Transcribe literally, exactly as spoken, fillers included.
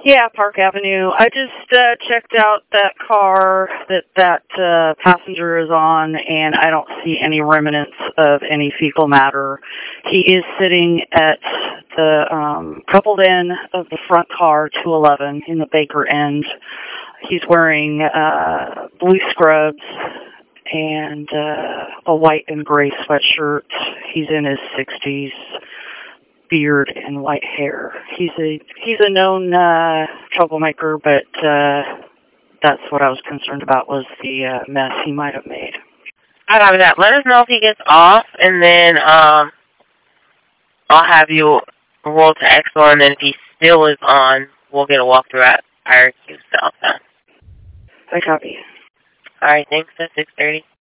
Yeah, Park Avenue. I just uh, checked out that car that that uh, passenger is on, and I don't see any remnants of any fecal matter. He is sitting at the um, coupled end of the front car, two eleven, in the Baker end. He's wearing uh, blue scrubs and uh, a white and gray sweatshirt. He's in his sixties. Beard and white hair. He's a he's a known uh, troublemaker, but uh, that's what I was concerned about, was the uh, mess he might have made. I got that. Let us know if he gets off, and then um, I'll have you roll to Expo, and then if he still is on, we'll get a walkthrough at Fire Q South. I copy. All right, thanks. At six thirty.